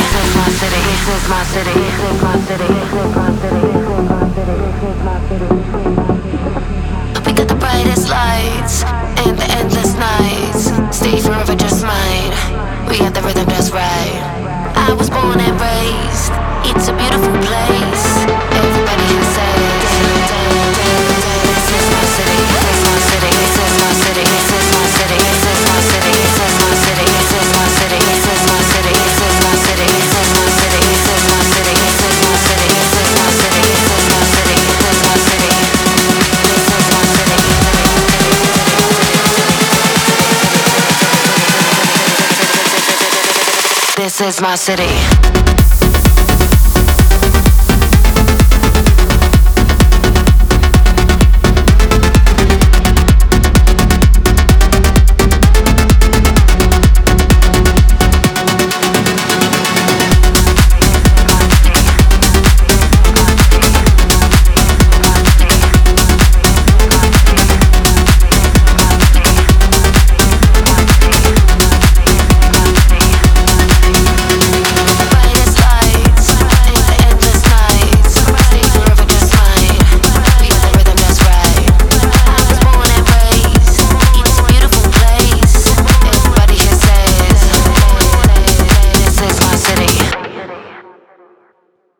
We got the brightest lights and the endless nights. Stay forever just mine. We got the rhythm just right. I was born and raised. It's a beautiful place. Everybody has said this is my city. This is my city. This is my city. This is my city. This is my city. This is my city. This is my city. This is my city. This is my city. This is my city. This is my city. This is my city. This is my city. This is my city. This is my city. This is my city.